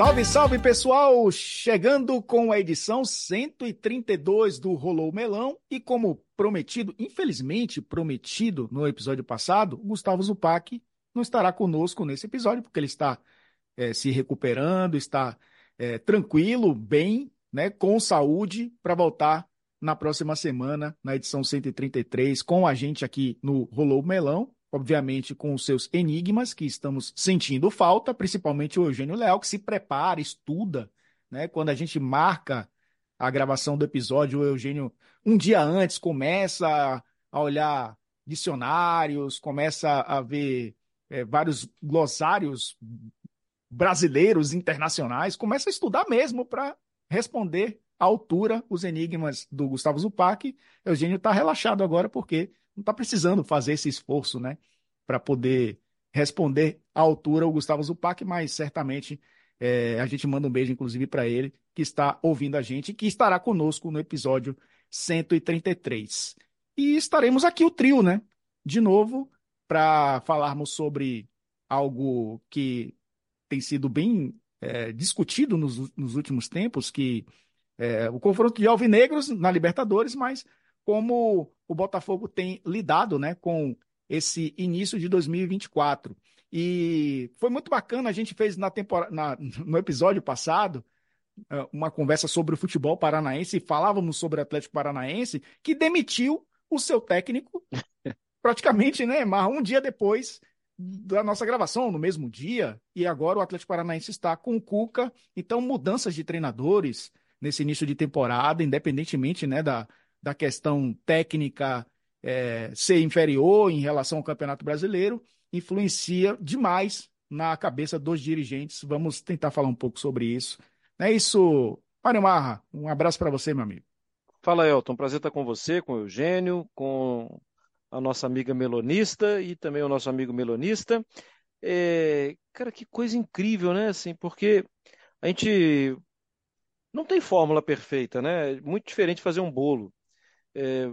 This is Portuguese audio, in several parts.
Salve, salve, pessoal! Chegando com a edição 132 do Rolou o Melão e como prometido, infelizmente prometido no episódio passado, o Gustavo Zupac não estará conosco nesse episódio porque ele está se recuperando, está tranquilo, bem, né, com saúde para voltar na próxima semana, na edição 133, com a gente aqui no Rolou o Melão. Obviamente com os seus enigmas, que estamos sentindo falta, principalmente o Eugênio Leal, que se prepara, estuda, né? Quando a gente marca a gravação do episódio, o Eugênio, um dia antes, começa a olhar dicionários, começa a ver vários glossários brasileiros, internacionais, começa a estudar mesmo para responder à altura os enigmas do Gustavo Zupac. Eugênio está relaxado agora porque não está precisando fazer esse esforço, né, para poder responder à altura o Gustavo Zupac, mas certamente a gente manda um beijo, inclusive, para ele, que está ouvindo a gente e que estará conosco no episódio 133. E estaremos aqui, o trio, né, de novo, para falarmos sobre algo que tem sido bem discutido nos últimos tempos, que o confronto de alvinegros na Libertadores, mas como o Botafogo tem lidado, né, com esse início de 2024. E foi muito bacana, a gente fez no episódio passado uma conversa sobre o futebol paranaense, e falávamos sobre o Atlético Paranaense, que demitiu o seu técnico praticamente, né, mas um dia depois da nossa gravação, no mesmo dia, e agora o Atlético Paranaense está com o Cuca, então mudanças de treinadores nesse início de temporada, independentemente, né, da questão técnica ser inferior em relação ao Campeonato Brasileiro, influencia demais na cabeça dos dirigentes. Vamos tentar falar um pouco sobre isso. É isso, Mário Marra, um abraço para você, meu amigo. Fala, Elton. Prazer estar com você, com o Eugênio, com a nossa amiga melonista e também o nosso amigo melonista. Cara, que coisa incrível, né? Assim, porque a gente não tem fórmula perfeita, né? É muito diferente fazer um bolo. É,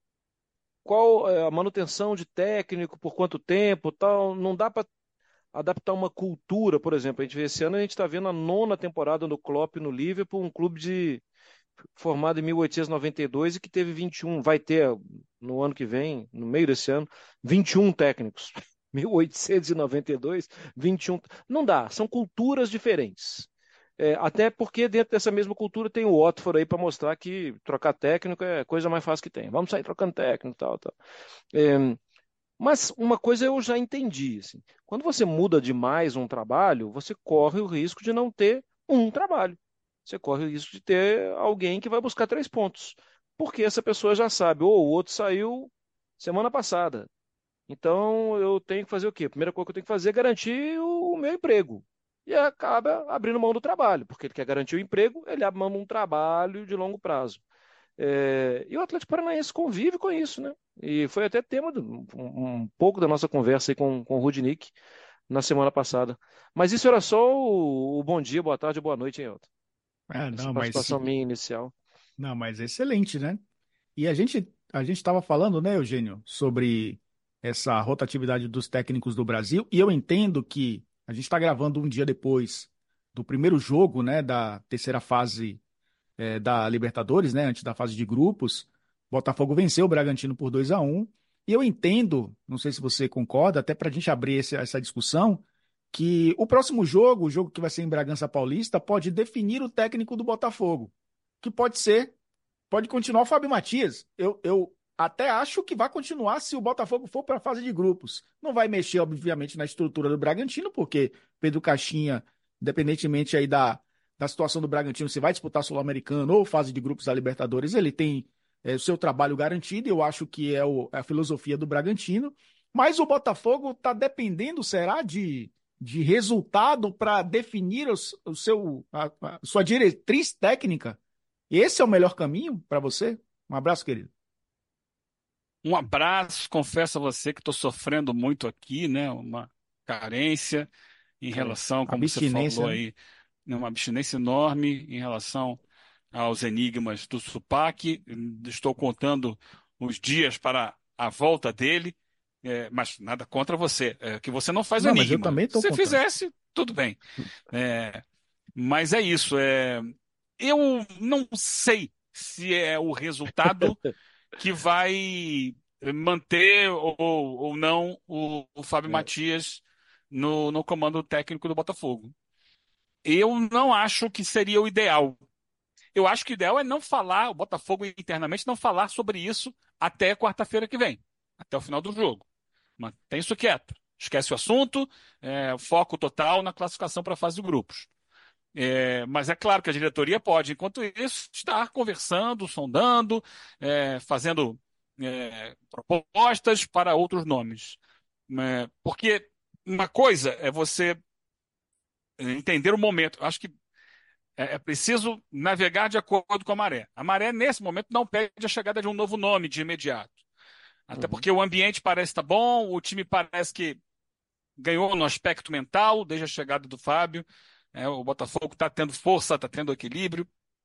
qual é a manutenção de técnico, por quanto tempo, tal? Não dá para adaptar uma cultura, por exemplo. A gente vê esse ano, a gente está vendo a nona temporada do Klopp no Liverpool, um clube formado em 1892 e noventa e dois e que teve 21, vai ter no ano que vem, no meio desse ano, 21 técnicos. 1892, 21. Não dá, são culturas diferentes. Até porque dentro dessa mesma cultura tem o Watford aí para mostrar que trocar técnico é a coisa mais fácil que tem. Vamos sair trocando técnico, tal, tal. É, mas uma coisa eu já entendi, assim, quando você muda demais um trabalho, você corre o risco de não ter um trabalho. Você corre o risco de ter alguém que vai buscar 3 pontos. Porque essa pessoa já sabe, ou o outro saiu semana passada. Então eu tenho que fazer o quê? A primeira coisa que eu tenho que fazer é garantir o meu emprego. E acaba abrindo mão do trabalho, porque ele quer garantir o emprego, ele abre mão de um trabalho de longo prazo. E o Atlético Paranaense convive com isso, né? E foi até tema um pouco da nossa conversa aí com o Rudnick na semana passada. Mas isso era só o bom dia, boa tarde, boa noite, hein, Elton? Ah, Essa não, participação minha inicial. mas excelente, né? E a gente estava falando, né, Eugênio, sobre essa rotatividade dos técnicos do Brasil, e eu entendo que a gente está gravando um dia depois do primeiro jogo, né, da terceira fase da Libertadores, né, antes da fase de grupos. Botafogo venceu o Bragantino por 2-1, e eu entendo, não sei se você concorda, até para a gente abrir essa discussão, que o próximo jogo, o jogo que vai ser em Bragança Paulista, pode definir o técnico do Botafogo, que pode continuar o Fábio Matias. Eu até acho que vai continuar se o Botafogo for para a fase de grupos. Não vai mexer, obviamente, na estrutura do Bragantino, porque Pedro Caixinha, independentemente aí da situação do Bragantino, se vai disputar Sul-Americano ou fase de grupos da Libertadores, ele tem o seu trabalho garantido, e eu acho que é a filosofia do Bragantino. Mas o Botafogo está dependendo, será, de resultado para definir a sua diretriz técnica? Esse é o melhor caminho para você? Um abraço, querido. Um abraço, confesso a você que estou sofrendo muito aqui, né? Uma carência em relação, como você Abstinência, falou né? aí, né, uma abstinência enorme em relação aos enigmas do Supac. Estou contando os dias para a volta dele, mas nada contra você. Que você não faz o Não, mas eu enigma. também Se estou você contando. fizesse, tudo bem. É, Mas é isso. Eu não sei se é o resultado que vai manter ou não o Fábio É. Matias no comando técnico do Botafogo. Eu não acho que seria o ideal. Eu acho que o ideal é não falar, o Botafogo internamente não falar sobre isso até quarta-feira que vem, até o final do jogo. Mantém isso quieto. Esquece o assunto, foco total na classificação para a fase de grupos. Mas é claro que a diretoria pode, enquanto isso, estar conversando, sondando, fazendo propostas para outros nomes. Porque uma coisa é você entender o momento. Eu acho que é preciso navegar de acordo com a maré. A maré, nesse momento, não pede a chegada de um novo nome de imediato. Até Uhum. porque o ambiente parece estar bom, o time parece que ganhou no aspecto mental desde a chegada do Fábio. O Botafogo está tendo força, está tendo equilíbrio.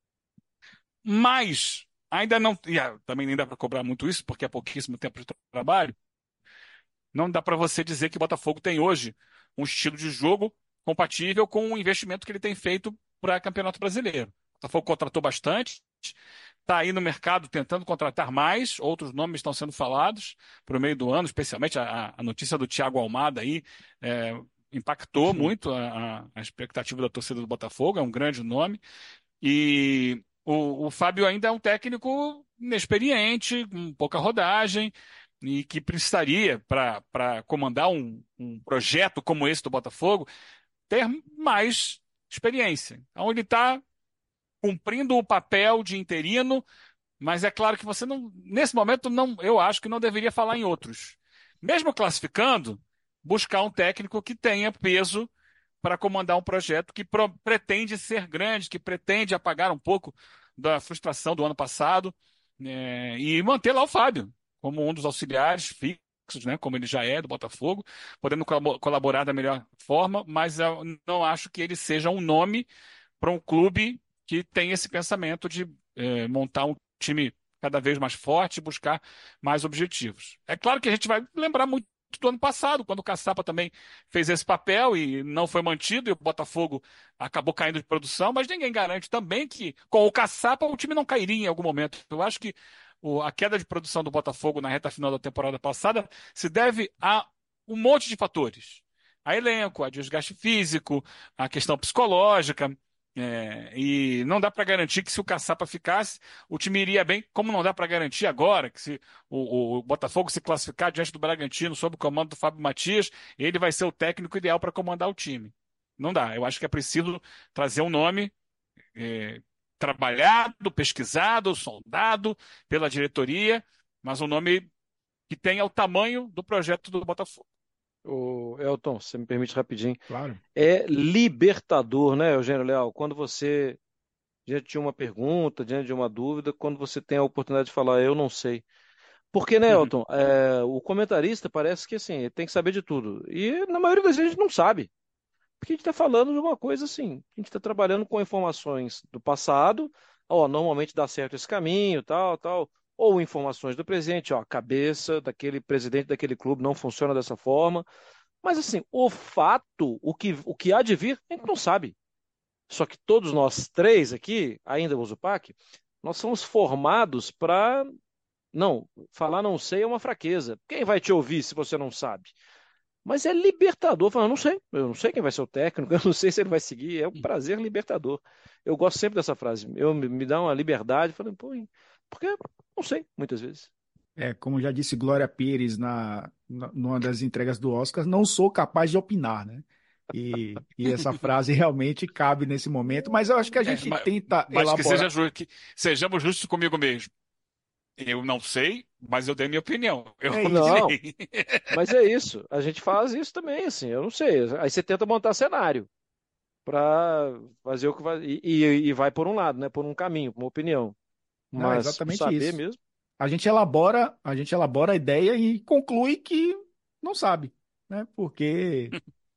Mas ainda não. Também nem dá para cobrar muito isso, porque é pouquíssimo tempo de trabalho. Não dá para você dizer que o Botafogo tem hoje um estilo de jogo compatível com o investimento que ele tem feito para Campeonato Brasileiro. O Botafogo contratou bastante, está aí no mercado tentando contratar mais, outros nomes estão sendo falados para o meio do ano, especialmente a notícia do Thiago Almada aí, impactou muito a expectativa da torcida do Botafogo, é um grande nome. E o Fábio ainda é um técnico inexperiente, com pouca rodagem, e que precisaria, para comandar um projeto como esse do Botafogo, ter mais experiência. Então, ele está cumprindo o papel de interino, mas é claro que você não, nesse momento, não, eu acho que não deveria falar em outros. Mesmo classificando, buscar um técnico que tenha peso para comandar um projeto que pretende ser grande, que pretende apagar um pouco da frustração do ano passado, e manter lá o Fábio como um dos auxiliares fixos, né, como ele já é do Botafogo, podendo colaborar da melhor forma, mas eu não acho que ele seja um nome para um clube que tem esse pensamento de montar um time cada vez mais forte e buscar mais objetivos. É claro que a gente vai lembrar muito do ano passado, quando o Caçapa também fez esse papel e não foi mantido, e o Botafogo acabou caindo de produção, mas ninguém garante também que com o Caçapa o time não cairia em algum momento. Eu acho que a queda de produção do Botafogo na reta final da temporada passada se deve a um monte de fatores. A elenco, a desgaste físico, a questão psicológica. E não dá para garantir que se o Caçapa ficasse, o time iria bem, como não dá para garantir agora que se o Botafogo se classificar diante do Bragantino sob o comando do Fábio Matias, ele vai ser o técnico ideal para comandar o time. Não dá. Eu acho que é preciso trazer um nome é, trabalhado, pesquisado, sondado pela diretoria, mas um nome que tenha o tamanho do projeto do Botafogo. O Elton, você me permite rapidinho. Claro. É libertador, né, Eugênio Leal? Quando você, diante de uma pergunta, diante de uma dúvida, quando você tem a oportunidade de falar, eu não sei. Porque, né, Elton, o comentarista parece que assim, ele tem que saber de tudo. E na maioria das vezes a gente não sabe. Porque a gente está falando de uma coisa assim, a gente está trabalhando com informações do passado, ó, normalmente dá certo esse caminho, tal, tal, ou informações do presente, ó, a cabeça daquele presidente daquele clube não funciona dessa forma. Mas assim, o fato, o que há de vir, a gente não sabe. Só que todos nós três aqui, ainda o Zupac, nós somos formados para. Não, falar não sei é uma fraqueza. Quem vai te ouvir se você não sabe? Mas é libertador. Falar, eu não sei quem vai ser o técnico, eu não sei se ele vai seguir. É um prazer libertador. Eu gosto sempre dessa frase. Me dá uma liberdade. Falando, pô, porque não sei, muitas vezes. Como já disse Glória Pires numa das entregas do Oscar, não sou capaz de opinar, né? E essa frase realmente cabe nesse momento, mas eu acho que a É, gente mas, tenta mas que elaborar. que sejamos justos comigo mesmo. Eu não sei, mas eu dei minha opinião. Eu É isso. Não, opinei. mas é isso. A gente faz isso também, assim. Eu não sei. Aí você tenta montar cenário para fazer o que vai. E vai por um lado, né? Por um caminho, por uma opinião. Não, é Mas o exatamente saber isso. mesmo. A gente elabora a ideia e conclui que não sabe, né? Porque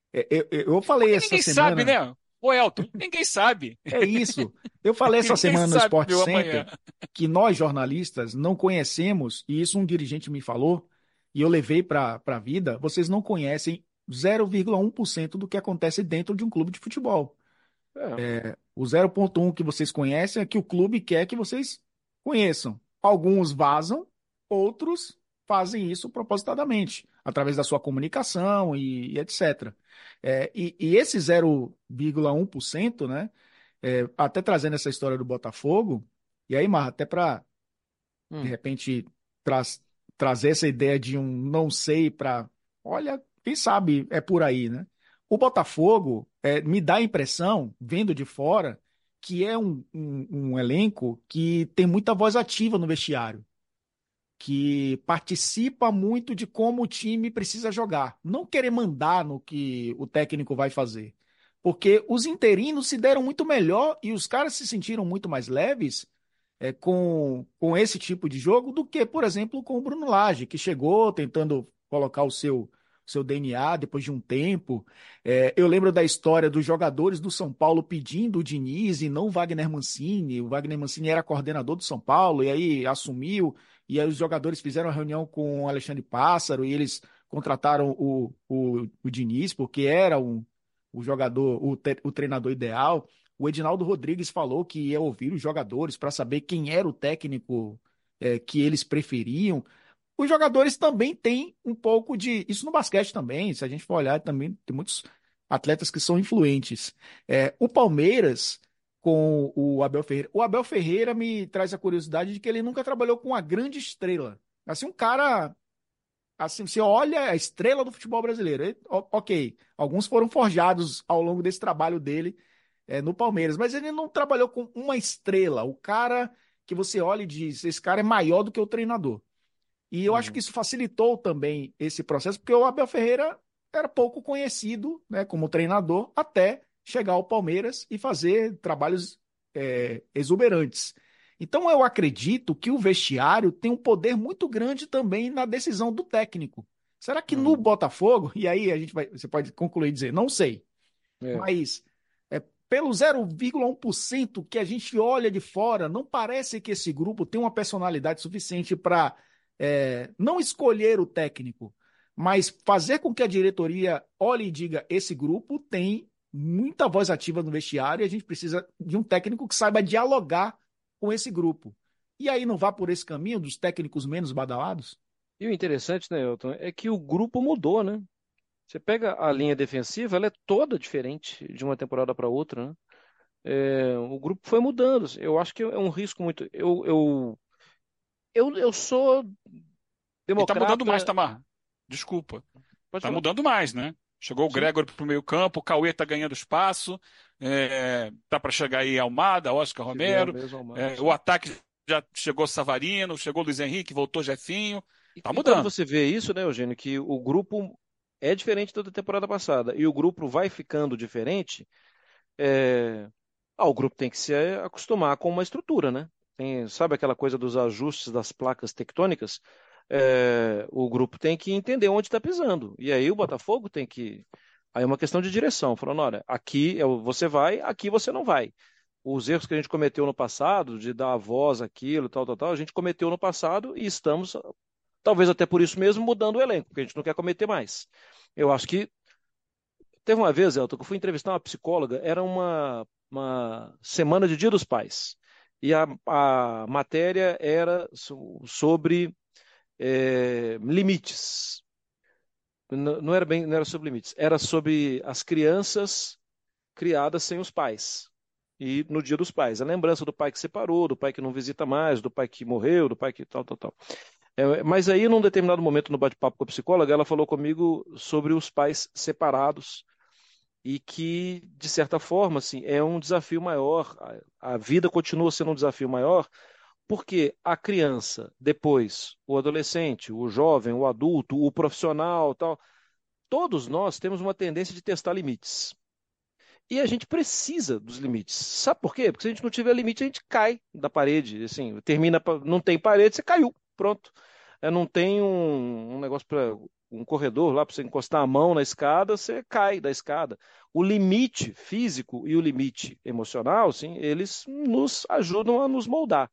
eu falei Porque essa ninguém sabe, semana, né? Ô, Elton, ninguém sabe. é isso. Eu falei essa Ninguém semana no sabe Sport o amanhã. Center que nós jornalistas não conhecemos, e isso um dirigente me falou, e eu levei para a vida, vocês não conhecem 0,1% do que acontece dentro de um clube de futebol. É. O 0,1 que vocês conhecem é que o clube quer que vocês conheçam. Alguns vazam, outros fazem isso propositadamente, através da sua comunicação e etc. E esse 0,1%, né? Até trazendo essa história do Botafogo, e aí, Marra, até para, de Hum. repente, tra trazer essa ideia de um não sei para. Olha, quem sabe é por aí, né? O Botafogo me dá a impressão, vendo de fora, que é um elenco que tem muita voz ativa no vestiário, que participa muito de como o time precisa jogar, não querer mandar no que o técnico vai fazer. Porque os interinos se deram muito melhor e os caras se sentiram muito mais leves com esse tipo de jogo do que, por exemplo, com o Bruno Lage, que chegou tentando colocar o seu DNA depois de um tempo. Eu lembro da história dos jogadores do São Paulo pedindo o Diniz e não o Wagner Mancini. O Wagner Mancini era coordenador do São Paulo e aí assumiu. E aí os jogadores fizeram uma reunião com o Alexandre Pássaro e eles contrataram o Diniz, porque era o jogador, o treinador ideal. O Edinaldo Rodrigues falou que ia ouvir os jogadores para saber quem era o técnico que eles preferiam. Os jogadores também têm um pouco de. Isso no basquete também, se a gente for olhar, também tem muitos atletas que são influentes. O Palmeiras, com o Abel Ferreira. O Abel Ferreira me traz a curiosidade de que ele nunca trabalhou com uma grande estrela. Assim, um cara. Assim, você olha a estrela do futebol brasileiro. Ok, alguns foram forjados ao longo desse trabalho dele no Palmeiras, mas ele não trabalhou com uma estrela. O cara que você olha e diz: esse cara é maior do que o treinador. E eu acho que Uhum. isso facilitou também esse processo, porque o Abel Ferreira era pouco conhecido, né, como treinador, até chegar ao Palmeiras e fazer trabalhos exuberantes. Então eu acredito que o vestiário tem um poder muito grande também na decisão do técnico. Será que no Uhum. Botafogo, e aí você pode concluir e dizer, não sei, É. mas pelo 0,1% que a gente olha de fora, não parece que esse grupo tem uma personalidade suficiente para não escolher o técnico, mas fazer com que a diretoria olhe e diga: esse grupo tem muita voz ativa no vestiário e a gente precisa de um técnico que saiba dialogar com esse grupo. E aí não vá por esse caminho dos técnicos menos badalados? E o interessante, né, Elton, é que o grupo mudou, né? Você pega a linha defensiva, ela é toda diferente de uma temporada para outra, né? O grupo foi mudando. Eu acho que é um risco muito. Eu sou E tá mudando mais, democrata. Tamar. Desculpa. Pode Tá falar. mudando mais, né? Chegou o Sim, Gregor pro meio-campo, o Cauê tá ganhando espaço, tá para chegar aí Almada, Oscar se vier Romero, mesmo ao Mado, o sim. ataque já chegou Savarino, chegou Luiz Henrique, voltou Jefinho. Tá E quando mudando. você vê isso, né, Eugênio, que o grupo é diferente da temporada passada e o grupo vai ficando diferente, é, o grupo tem que se acostumar com uma estrutura, né? Sabe aquela coisa dos ajustes das placas tectônicas? O grupo tem que entender onde está pisando. E aí o Botafogo tem que. Aí é uma questão de direção, falando, olha, aqui você vai, aqui você não vai. Os erros que a gente cometeu no passado, de dar a voz àquilo, tal, tal, tal, a gente cometeu no passado e estamos, talvez até por isso mesmo, mudando o elenco, porque a gente não quer cometer mais. Eu acho que teve uma vez, Elton, que eu fui entrevistar uma psicóloga, era uma semana de Dia dos Pais. E a matéria era sobre limites. Não era bem, não era sobre limites, era sobre as crianças criadas sem os pais. E no Dia dos Pais, a lembrança do pai que separou, do pai que não visita mais, do pai que morreu, do pai que tal, tal, tal. Mas aí, num determinado momento no bate-papo com a psicóloga, ela falou comigo sobre os pais separados e que, de certa forma, assim, é um desafio maior. A vida continua sendo um desafio maior, porque a criança, depois, o adolescente, o jovem, o adulto, o profissional, tal, todos nós temos uma tendência de testar limites. E a gente precisa dos limites. Sabe por quê? Porque se a gente não tiver limite, a gente cai da parede. Assim, termina, não tem parede, você caiu. Pronto. Não tem um negócio para um corredor lá para você encostar a mão na escada, você cai da escada. O limite físico e o limite emocional, sim, eles nos ajudam a nos moldar.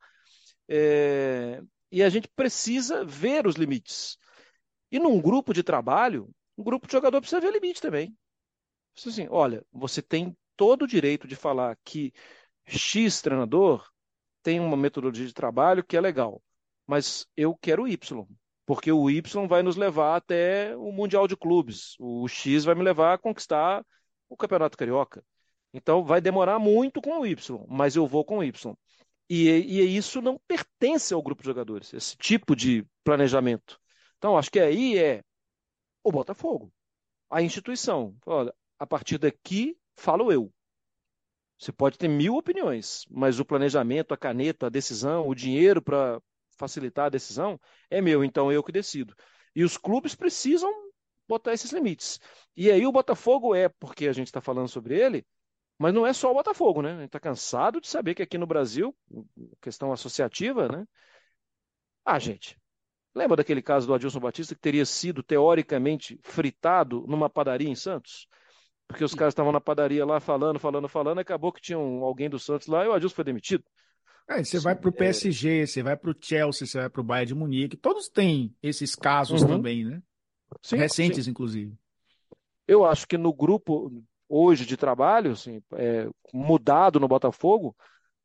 E a gente precisa ver os limites. E num grupo de trabalho, um grupo de jogador precisa ver limite também. Assim, olha, você tem todo o direito de falar que X treinador tem uma metodologia de trabalho que é legal, mas eu quero o Y, porque o Y vai nos levar até o Mundial de Clubes, o X vai me levar a conquistar o Campeonato Carioca. Então vai demorar muito com o Y, mas eu vou com o Y. E isso não pertence ao grupo de jogadores, esse tipo de planejamento. Então, acho que aí é o Botafogo, a instituição. Olha, a partir daqui, falo eu. Você pode ter mil opiniões, mas o planejamento, a caneta, a decisão, o dinheiro para facilitar a decisão é meu, então eu que decido. E os clubes precisam botar esses limites. E aí o Botafogo porque a gente está falando sobre ele, mas não é só o Botafogo, né? A gente está cansado de saber que aqui no Brasil, questão associativa, né? Ah, gente, lembra daquele caso do Adilson Batista que teria sido teoricamente fritado numa padaria em Santos? Porque os caras estavam na padaria lá falando, falando, falando, e acabou que tinha alguém do Santos lá e o Adilson foi demitido. Você vai Assim, pro PSG, você vai pro Chelsea, você vai pro Bayern de Munique, todos têm esses casos uhum, também, né? sim, sim. Recentes, inclusive. Eu acho que no grupo hoje de trabalho, assim, mudado no Botafogo,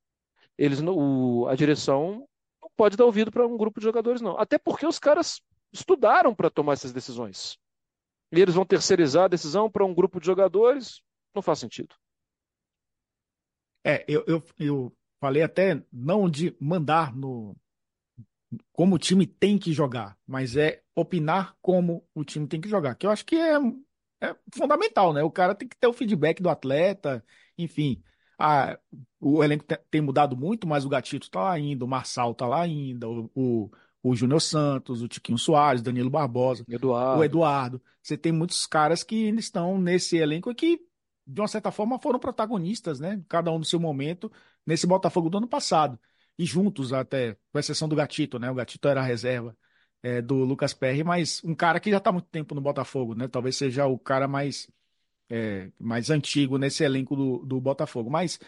a direção não pode dar ouvido para um grupo de jogadores, não. Até porque os caras estudaram para tomar essas decisões. E eles vão terceirizar a decisão para um grupo de jogadores, não faz sentido. Eu falei até não de mandar no como o time tem que jogar, mas é opinar como o time tem que jogar, que eu acho que é fundamental, né? O cara tem que ter o feedback do atleta, enfim. Ah, o elenco tem mudado muito, mas o Gatito tá lá ainda, o Marçal tá lá ainda, o Júnior Santos, o Tiquinho Soares, Danilo Barbosa, o Eduardo. Eduardo. Você tem muitos caras que estão nesse elenco e que, de uma certa forma, foram protagonistas, né? Cada um no seu momento, nesse Botafogo do ano passado e juntos até, com exceção do Gatito, né? O Gatito era a reserva do Lucas Perry, mas um cara que já está há muito tempo no Botafogo, né? Talvez seja o cara mais antigo nesse elenco do Botafogo. Mas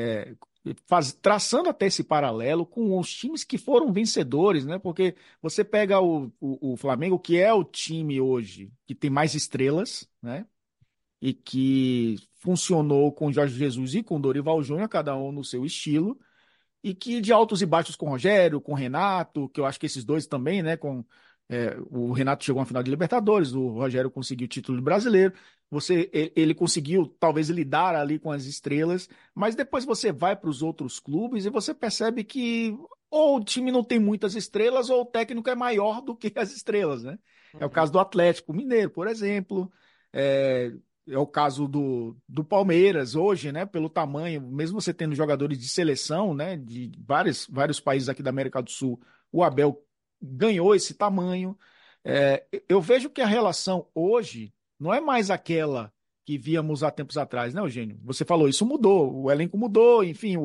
traçando até esse paralelo com os times que foram vencedores, né? Porque você pega o Flamengo, que é o time hoje que tem mais estrelas, né? E que funcionou com Jorge Jesus e com Dorival Júnior, cada um no seu estilo e que de altos e baixos com o Rogério, com o Renato, que eu acho que esses dois também, né? O Renato chegou à final de Libertadores, o Rogério conseguiu o título brasileiro. Ele conseguiu talvez lidar ali com as estrelas, mas depois você vai para os outros clubes e você percebe que ou o time não tem muitas estrelas ou o técnico é maior do que as estrelas, né? É o Uhum. caso do Atlético Mineiro, por exemplo. É, é o caso do Palmeiras hoje, né? Pelo tamanho, mesmo você tendo jogadores de seleção, né? De vários países aqui da América do Sul, o Abel ganhou esse tamanho. Eu vejo que a relação hoje não é mais aquela que víamos há tempos atrás, né, Eugênio? Você falou, isso mudou, o elenco mudou, enfim,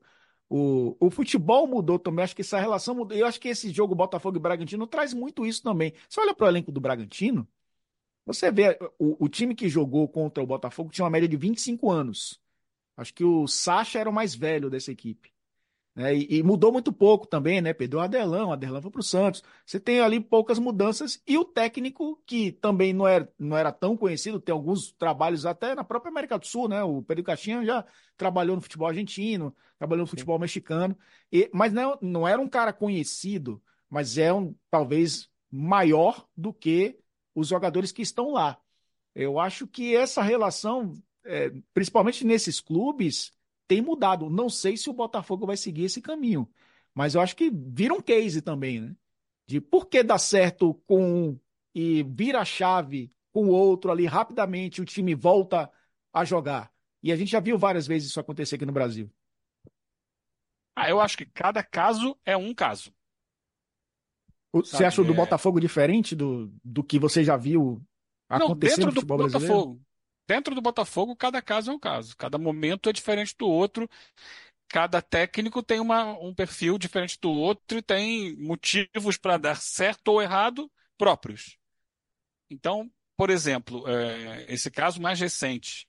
o futebol mudou também. Acho que essa relação mudou. Eu acho que esse jogo Botafogo e Bragantino traz muito isso também. Você olha para o elenco do Bragantino. Você vê, o time que jogou contra o Botafogo tinha uma média de 25 anos. Acho que o Sacha era o mais velho dessa equipe. Né? E mudou muito pouco também, né? Perdeu o Aderlan foi para o Santos. Você tem ali poucas mudanças. E o técnico, que também não era tão conhecido, tem alguns trabalhos até na própria América do Sul, né? O Pedro Caixinha já trabalhou no futebol argentino, trabalhou no Sim. futebol mexicano. Mas não era um cara conhecido, mas talvez maior do que os jogadores que estão lá. Eu acho que essa relação, principalmente nesses clubes, tem mudado. Não sei se o Botafogo vai seguir esse caminho, mas eu acho que vira um case também, né? De por que dá certo com um e vira a chave com o outro ali rapidamente, o time volta a jogar. E a gente já viu várias vezes isso acontecer aqui no Brasil. Eu acho que cada caso é um caso, Você acha o sabe? do Botafogo diferente do que você já viu Não, acontecer no dentro do futebol brasileiro? Botafogo. Dentro do Botafogo, cada caso é um caso. Cada momento é diferente do outro. Cada técnico tem um perfil diferente do outro e tem motivos para dar certo ou errado próprios. Então, por exemplo, esse caso mais recente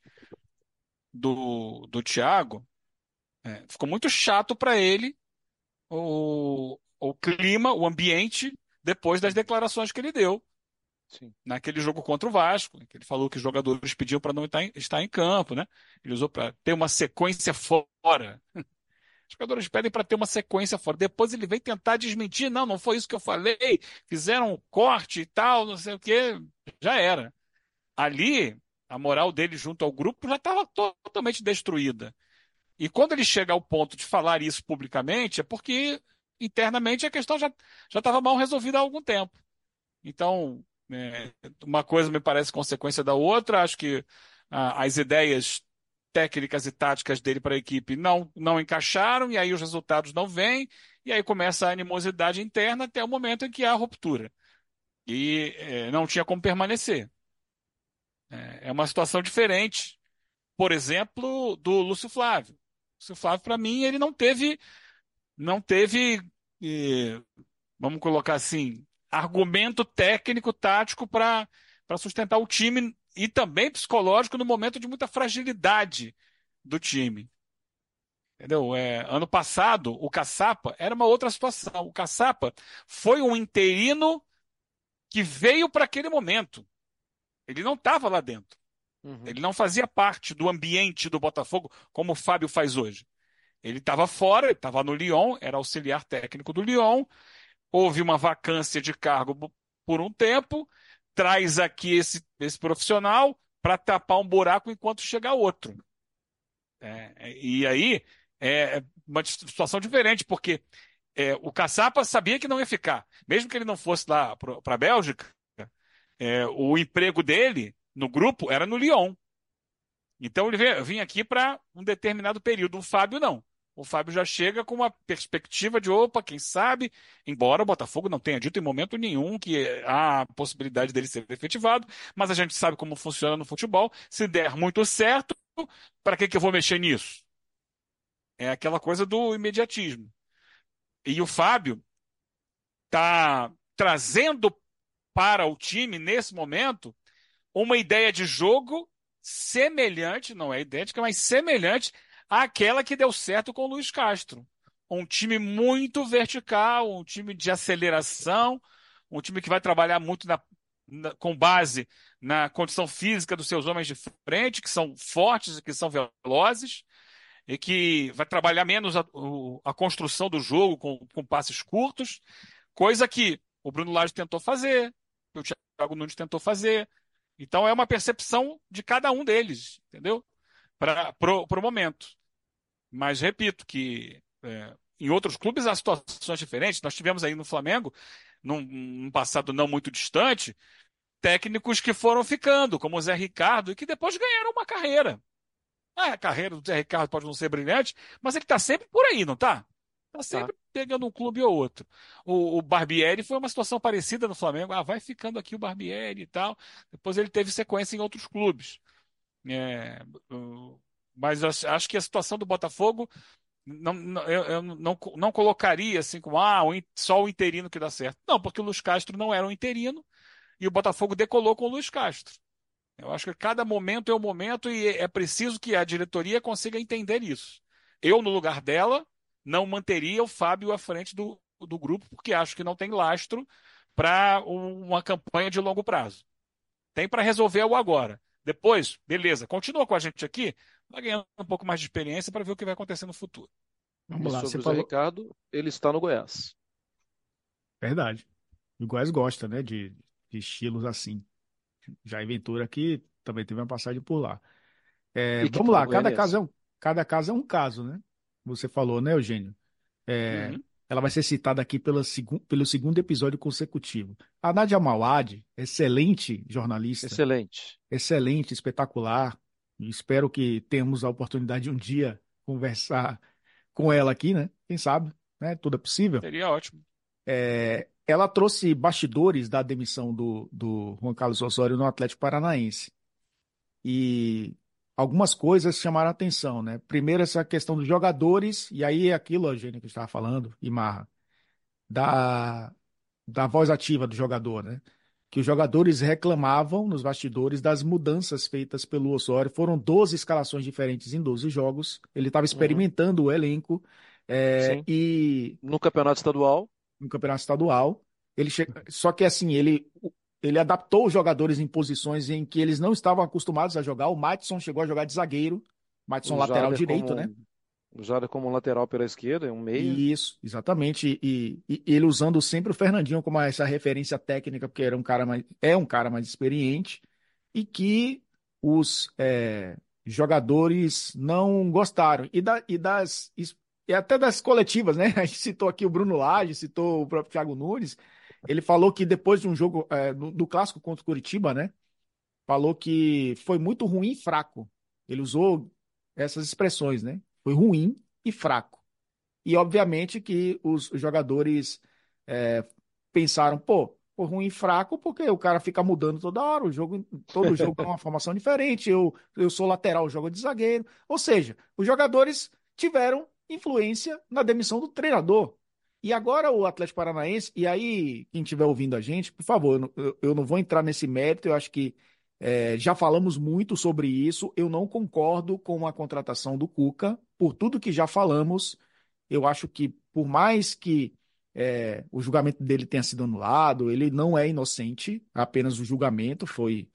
do Thiago, ficou muito chato para ele o clima, o ambiente, depois das declarações que ele deu Sim. naquele jogo contra o Vasco, que ele falou que os jogadores pediam para não estar em campo, né? Ele usou para ter uma sequência fora. Os jogadores pedem para ter uma sequência fora. Depois ele vem tentar desmentir. Não, não foi isso que eu falei. Fizeram um corte e tal, não sei o quê. Já era. Ali, a moral dele junto ao grupo já estava totalmente destruída. E quando ele chega ao ponto de falar isso publicamente, é porque internamente a questão já estava mal resolvida há algum tempo. Então, uma coisa me parece consequência da outra. Acho que as ideias técnicas e táticas dele para a equipe não encaixaram, e aí os resultados não vêm, e aí começa a animosidade interna até o momento em que há a ruptura. E não tinha como permanecer. É uma situação diferente, por exemplo, do Lúcio Flávio. O Lúcio Flávio, para mim, ele não teve, eh, vamos colocar assim, argumento técnico, tático para sustentar o time e também psicológico no momento de muita fragilidade do time. Entendeu? Ano passado, o Caçapa era uma outra situação. O Caçapa foi um interino que veio para aquele momento. Ele não estava lá dentro. Uhum. Ele não fazia parte do ambiente do Botafogo como o Fábio faz hoje. Ele estava fora, ele estava no Lyon, era auxiliar técnico do Lyon. Houve uma vacância de cargo por um tempo, traz aqui esse profissional para tapar um buraco enquanto chega outro. E aí é uma situação diferente, porque o Caçapa sabia que não ia ficar. Mesmo que ele não fosse lá para a Bélgica, o emprego dele no grupo era no Lyon. Então ele vinha aqui para um determinado período. O Fábio não. O Fábio já chega com uma perspectiva de, opa, quem sabe, embora o Botafogo não tenha dito em momento nenhum que há a possibilidade dele ser efetivado, mas a gente sabe como funciona no futebol. Se der muito certo, para que eu vou mexer nisso? É aquela coisa do imediatismo. E o Fábio está trazendo para o time, nesse momento, uma ideia de jogo semelhante, não é idêntica, mas semelhante àquela que deu certo com o Luiz Castro. Um time muito vertical, um time de aceleração, um time que vai trabalhar muito com base na condição física dos seus homens de frente, que são fortes e que são velozes, e que vai trabalhar menos a construção do jogo com passes curtos, coisa que o Bruno Lage tentou fazer, que o Thiago Nunes tentou fazer. Então é uma percepção de cada um deles, entendeu? Para o momento. Mas repito que em outros clubes há situações diferentes. Nós tivemos aí no Flamengo, num passado não muito distante, técnicos que foram ficando, como o Zé Ricardo, e que depois ganharam uma carreira. A carreira do Zé Ricardo pode não ser brilhante, mas ele está sempre por aí, não está? Está Tá. sempre pegando um clube ou outro. O Barbieri foi uma situação parecida no Flamengo. Vai ficando aqui o Barbieri e tal. Depois ele teve sequência em outros clubes. É, mas acho que a situação do Botafogo eu não colocaria assim como só o interino que dá certo. Não, porque o Luiz Castro não era um interino e o Botafogo decolou com o Luiz Castro. Eu acho que cada momento é um momento e é preciso que a diretoria consiga entender isso. Eu, no lugar dela, não manteria o Fábio à frente do grupo, porque acho que não tem lastro para uma campanha de longo prazo. Tem para resolver o agora. Depois, beleza, continua com a gente aqui, vai ganhando um pouco mais de experiência para ver o que vai acontecer no futuro. E Vamos lá, você sobre o Zé falou. Ricardo, ele está no Goiás. Verdade. O Goiás gosta, né, de estilos assim. Jair Ventura aqui também teve uma passagem por lá. E que Vamos lá, goianiense. cada caso é um caso, né? Você falou, né, Eugênio? É, Uhum. ela vai ser citada aqui pelo segundo episódio consecutivo. A Nadia Mawad, excelente jornalista, Excelente. excelente, espetacular. E espero que tenhamos a oportunidade de um dia conversar com ela aqui, né? Quem sabe, né? Tudo é possível. Seria ótimo. Ela trouxe bastidores da demissão do Juan Carlos Osório no Atlético Paranaense. E algumas coisas chamaram a atenção, né? Primeiro, essa questão dos jogadores, e aí é aquilo, Eugênio, que eu estava falando, e Marra, da, da voz ativa do jogador, né? Que os jogadores reclamavam nos bastidores das mudanças feitas pelo Osório. Foram 12 escalações diferentes em 12 jogos. Ele estava Uhum. experimentando o elenco, Sim. e No campeonato estadual. no campeonato estadual. Só que assim, ele adaptou os jogadores em posições em que eles não estavam acostumados a jogar. O Maddison chegou a jogar de zagueiro, Maddison O lateral Jader direito, né? como um lateral pela esquerda, é um meia. Isso, exatamente. E ele usando sempre o Fernandinho como essa referência técnica, porque é um cara mais experiente e que os jogadores não gostaram. E até das coletivas, né? A gente citou aqui o Bruno Lage, citou o próprio Thiago Nunes. Ele falou que depois de um jogo do clássico contra o Curitiba, né? Falou que foi muito ruim e fraco. Ele usou essas expressões, né? Foi ruim e fraco. E obviamente que os jogadores é, pensaram, pô, ruim e fraco, porque o cara fica mudando toda hora, todo jogo é uma formação diferente, eu sou lateral, jogo de zagueiro. Ou seja, os jogadores tiveram influência na demissão do treinador. E agora o Atlético Paranaense, e aí, quem estiver ouvindo a gente, por favor, eu não vou entrar nesse mérito, eu acho que já falamos muito sobre isso, eu não concordo com a contratação do Cuca, por tudo que já falamos. Eu acho que, por mais que o julgamento dele tenha sido anulado, ele não é inocente, apenas o julgamento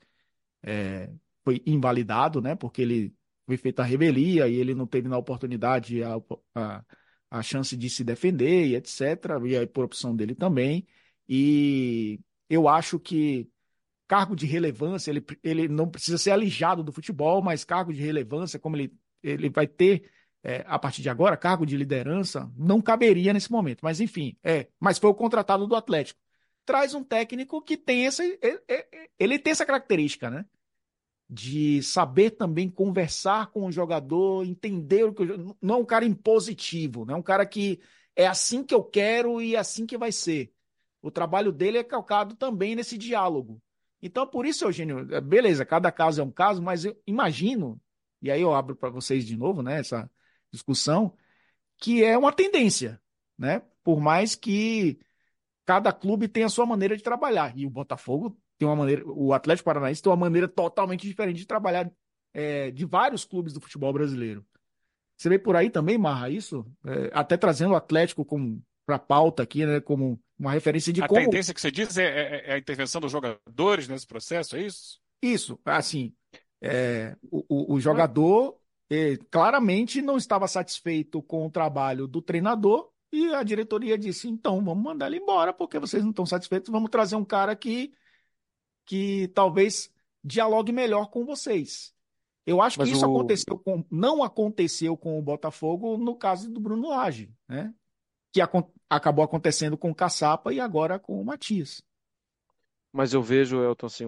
foi invalidado, né? Porque ele foi feita a revelia e ele não teve na oportunidade a, a chance de se defender e etc. E aí, por opção dele também. E eu acho que cargo de relevância, ele não precisa ser alijado do futebol, mas cargo de relevância, como ele vai ter a partir de agora, cargo de liderança, não caberia nesse momento. Mas enfim, mas foi o contratado do Atlético. Traz um técnico que tem ele tem essa característica, né? De saber também conversar com o jogador, entender o que não é um cara impositivo, não é um cara que é assim que eu quero e é assim que vai ser. O trabalho dele é calcado também nesse diálogo. Então, por isso, Eugênio, beleza, cada caso é um caso, mas eu imagino, e aí eu abro para vocês de novo, né, essa discussão, que é uma tendência, né? Por mais que cada clube tenha a sua maneira de trabalhar. E o Botafogo tem uma maneira, o Atlético Paranaense tem uma maneira totalmente diferente de trabalhar de vários clubes do futebol brasileiro. Você vê por aí também, Marra, isso? Até trazendo o Atlético para a pauta aqui, né? Como uma referência de A como. tendência que você diz é a intervenção dos jogadores nesse processo, é isso? Isso, assim, o Mas, jogador claramente não estava satisfeito com o trabalho do treinador e a diretoria disse: então vamos mandar ele embora, porque vocês não estão satisfeitos, vamos trazer um cara que talvez dialogue melhor com vocês. Eu acho que mas isso o, não aconteceu com o Botafogo no caso do Bruno Lage, né? Que acabou acontecendo com o Caçapa e agora com o Matias. mas eu vejo, Elton, assim,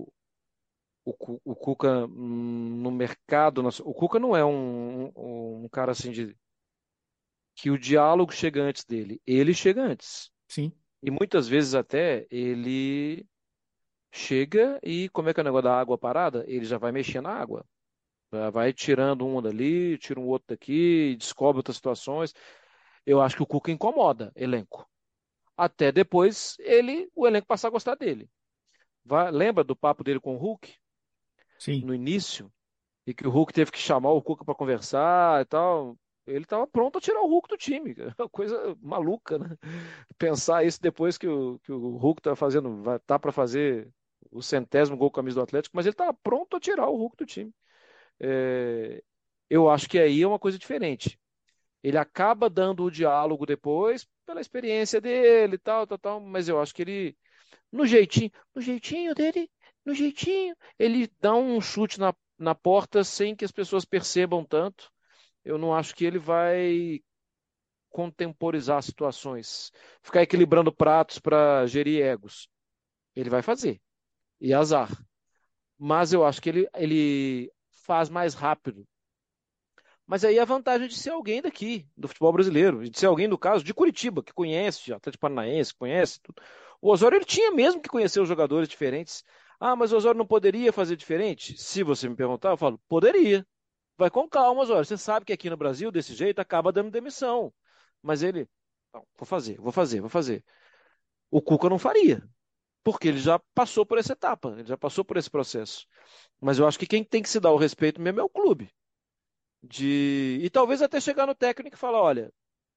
o Cuca no mercado. O Cuca não é um cara assim que o diálogo chega antes dele. Ele chega antes. Sim, E muitas vezes até ele chega e como é que é o negócio da água parada? Ele já vai mexer na água. Já vai tirando um dali, tira um outro daqui, descobre outras situações. Eu acho que o Cuca incomoda elenco. Até depois o elenco passar a gostar dele. Lembra do papo dele com o Hulk sim. no início? E que o Hulk teve que chamar o Cuca para conversar e tal. Ele estava pronto a tirar o Hulk do time. Uma coisa maluca, né? Pensar isso depois que o Hulk tá fazendo, tá para fazer o 100º gol com a camisa do Atlético, mas ele estava pronto a tirar o Hulk do time. É, eu acho que aí é uma coisa diferente. Ele acaba dando o diálogo depois pela experiência dele e tal, tal, tal, mas eu acho que ele, no jeitinho dele, no jeitinho, ele dá um chute na porta sem que as pessoas percebam tanto. Eu não acho que ele vai contemporizar situações, ficar equilibrando pratos para gerir egos. Ele vai fazer, e azar. Mas eu acho que ele faz mais rápido. Mas aí a vantagem de ser alguém daqui, do futebol brasileiro, de ser alguém, no caso, de Curitiba, que conhece, Atlético Paranaense, conhece tudo. O Osório, ele tinha mesmo que conhecer os jogadores diferentes. Ah, mas o Osório não poderia fazer diferente? Se você me perguntar, eu falo, poderia. Vai com calma, Osório. Você sabe que aqui no Brasil, desse jeito, acaba dando demissão. Mas ele, não, vou fazer, vou fazer, vou fazer. O Cuca não faria, porque ele já passou por essa etapa, ele já passou por esse processo. Mas eu acho que quem tem que se dar o respeito mesmo é o clube. E talvez até chegar no técnico e falar, olha,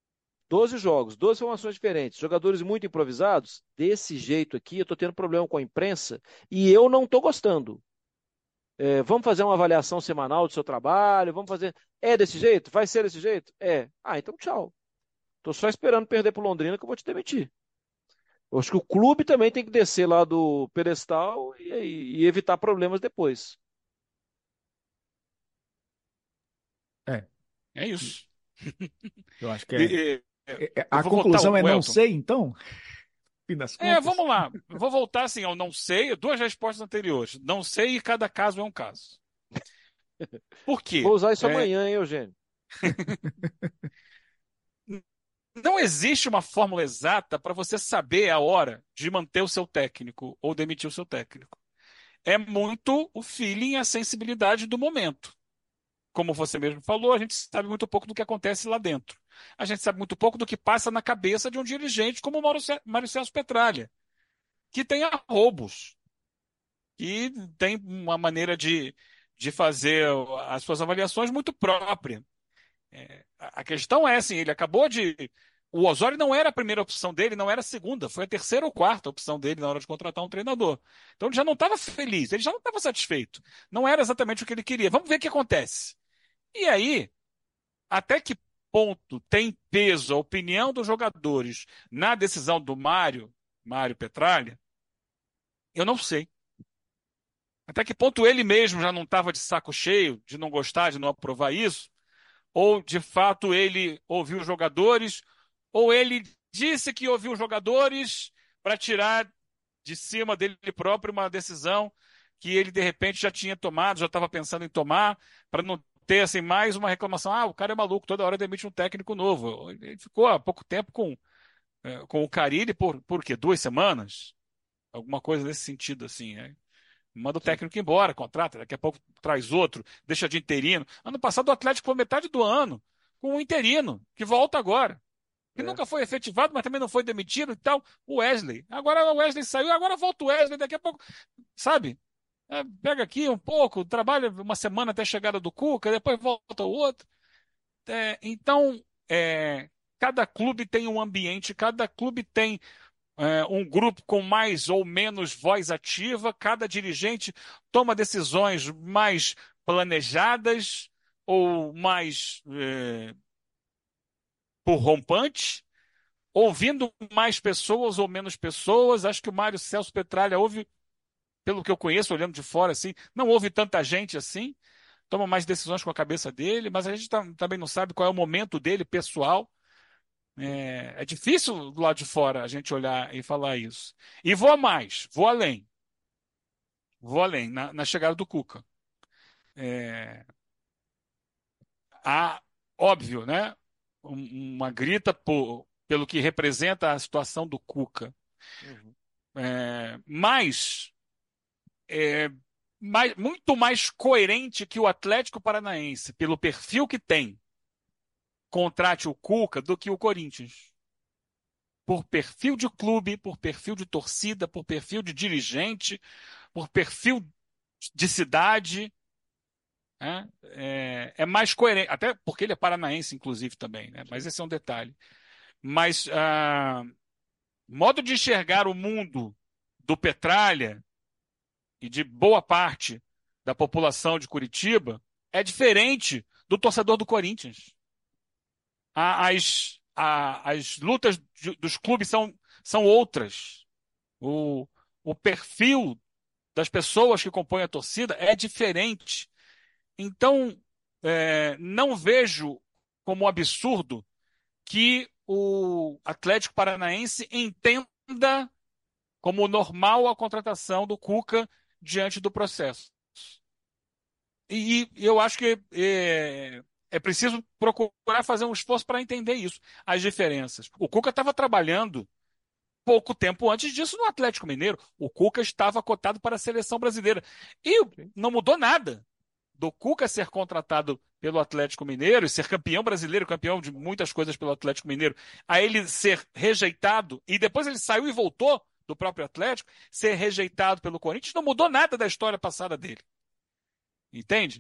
12 jogos, 12 formações diferentes, jogadores muito improvisados. Desse jeito aqui, eu estou tendo problema com a imprensa e eu não estou gostando. Vamos fazer uma avaliação semanal do seu trabalho, vamos fazer. É desse jeito? Vai ser desse jeito? É. Ah, então tchau. Estou só esperando perder para Londrina que eu vou te demitir. Eu acho que o clube também tem que descer lá do pedestal e evitar problemas depois. É, É isso. eu acho que E- e- eu a vou voltar, conclusão é o não Elton. sei, então, no fim das contas. Vamos lá. Eu vou voltar assim, eu não sei, duas respostas anteriores. Não sei e cada caso é um caso. Por Vou quê? usar isso amanhã, hein, Eugênio? Não existe uma fórmula exata para você saber a hora de manter o seu técnico ou demitir o seu técnico. É muito o feeling e a sensibilidade do momento. Como você mesmo falou, a gente sabe muito pouco do que acontece lá dentro. A gente sabe muito pouco do que passa na cabeça de um dirigente como o Mário Celso Petralha, que tem arroubos, que tem uma maneira de fazer as suas avaliações muito própria. A questão é assim, ele acabou de. O Osório não era a primeira opção dele, não era a segunda, foi a terceira ou quarta opção dele na hora de contratar um treinador. Então ele já não estava feliz, ele já não estava satisfeito. Não era exatamente o que ele queria. Vamos ver o que acontece. E aí, até que ponto tem peso a opinião dos jogadores na decisão do Mário Petralha? Eu não sei. Até que ponto ele mesmo já não estava de saco cheio, de não gostar, de não aprovar isso? Ou de fato ele ouviu os jogadores, ou ele disse que ouviu os jogadores para tirar de cima dele próprio uma decisão que ele de repente já tinha tomado, já estava pensando em tomar, para não ter assim mais uma reclamação. Ah, o cara é maluco, toda hora demite um técnico novo. Ele ficou há pouco tempo com o Carille por quê? 2 semanas? Alguma coisa nesse sentido assim, né? Manda o Sim. técnico embora, contrata, daqui a pouco traz outro, deixa de interino. Ano passado o Atlético foi metade do ano com um interino, que volta agora. Que É. nunca foi efetivado, mas também não foi demitido e tal. O Wesley. Agora o Wesley saiu, agora volta o Wesley, daqui a pouco, sabe? Pega aqui um pouco, trabalha uma semana até a chegada do Cuca, depois volta o outro. Então, cada clube tem um ambiente, cada clube tem um grupo com mais ou menos voz ativa, cada dirigente toma decisões mais planejadas ou mais por rompante, ouvindo mais pessoas ou menos pessoas. Acho que o Mário Celso Petralha ouve, pelo que eu conheço, olhando de fora assim, não ouve tanta gente assim, toma mais decisões com a cabeça dele, mas a gente também não sabe qual é o momento dele pessoal. É difícil do lado de fora a gente olhar e falar isso. E vou mais, vou além, na chegada do Cuca. É, há, óbvio, né? Uma grita pelo que representa a situação do Cuca. Uhum. Mas muito mais coerente que o Atlético Paranaense, pelo perfil que tem, contrate o Cuca do que o Corinthians. Por perfil de clube, por perfil de torcida, por perfil de dirigente, por perfil de cidade, né? É mais coerente, até porque ele é paranaense, inclusive, também, né? Mas Sim. esse é um detalhe. Mas modo de enxergar o mundo do Petralha e de boa parte da população de Curitiba é diferente do torcedor do Corinthians. As lutas dos clubes são outras. O perfil das pessoas que compõem a torcida é diferente. Então, não vejo como absurdo que o Atlético Paranaense entenda como normal a contratação do Cuca diante do processo. E eu acho que é preciso procurar fazer um esforço para entender isso, as diferenças. O Cuca estava trabalhando pouco tempo antes disso no Atlético Mineiro. O Cuca estava cotado para a seleção brasileira. E Sim. não mudou nada do Cuca ser contratado pelo Atlético Mineiro e ser campeão brasileiro, campeão de muitas coisas pelo Atlético Mineiro, a ele ser rejeitado, e depois ele saiu e voltou do próprio Atlético, ser rejeitado pelo Corinthians, não mudou nada da história passada dele. Entende?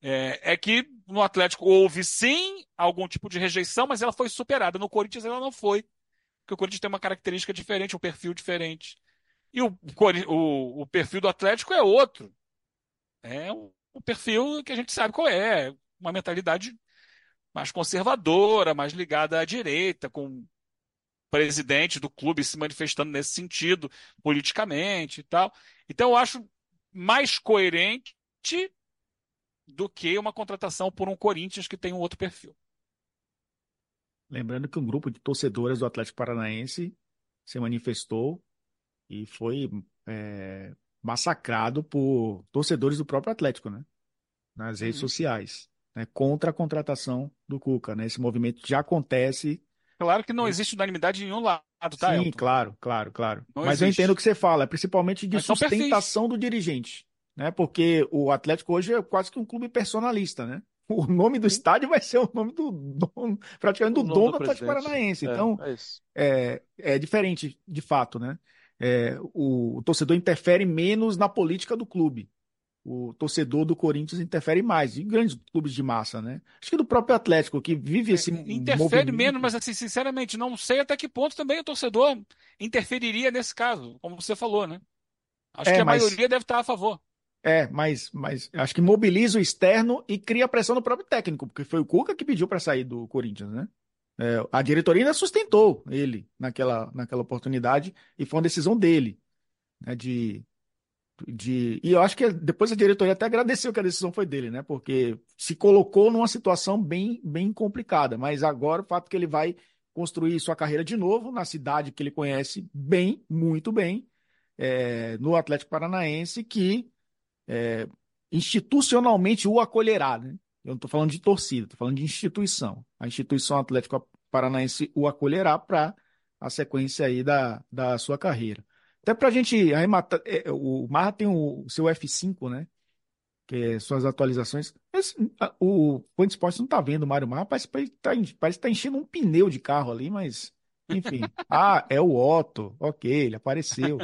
É que no Atlético houve sim algum tipo de rejeição, mas ela foi superada. No Corinthians ela não foi, porque o Corinthians tem uma característica diferente, um perfil diferente. E o perfil do Atlético é outro. É um perfil que a gente sabe qual é. Uma mentalidade mais conservadora, mais ligada à direita, com o presidente do clube se manifestando nesse sentido, politicamente e tal. Então eu acho mais coerente do que uma contratação por um Corinthians que tem um outro perfil. Lembrando que um grupo de torcedores do Atlético Paranaense se manifestou e foi massacrado por torcedores do próprio Atlético, né? Nas redes Uhum. sociais, né? Contra a contratação do Cuca, né? Esse movimento já acontece. Claro que não existe unanimidade em nenhum lado, tá, Sim, Elton? claro, claro, claro. Não Mas eu entendo o existe. que você fala, é principalmente de Mas são perfis. sustentação do dirigente, né? Porque o Atlético hoje é quase que um clube personalista, né? O nome do Sim. estádio vai ser o nome do dono, praticamente do O nome dono do do Atlético presidente. Paranaense. Então, É isso. é diferente, de fato, né? O torcedor interfere menos na política do clube. O torcedor do Corinthians interfere mais, em grandes clubes de massa, né? Acho que do próprio Atlético, que vive esse Interfere menos, movimento. mas assim, sinceramente, não sei até que ponto também o torcedor interferiria nesse caso, como você falou, né? Acho que É, a mas maioria deve estar a favor. mas acho que mobiliza o externo e cria pressão no próprio técnico, porque foi o Cuca que pediu para sair do Corinthians, né? A diretoria ainda sustentou ele naquela oportunidade e foi uma decisão dele, né? E eu acho que depois a diretoria até agradeceu que a decisão foi dele, né? Porque se colocou numa situação bem, bem complicada. Mas agora o fato que ele vai construir sua carreira de novo na cidade que ele conhece bem, muito bem, no Atlético Paranaense, que institucionalmente o acolherá, né? Eu não estou falando de torcida, estou falando de instituição. A instituição Atlético Paranaense o acolherá para a sequência aí da sua carreira. Até para a gente arrematar, o Marra tem o seu F5, né? Que é suas atualizações. Mas, o Point Sports não está vendo o Mário Marra, parece que tá enchendo um pneu de carro ali, mas enfim. Ah, é o Otto, ok, ele apareceu.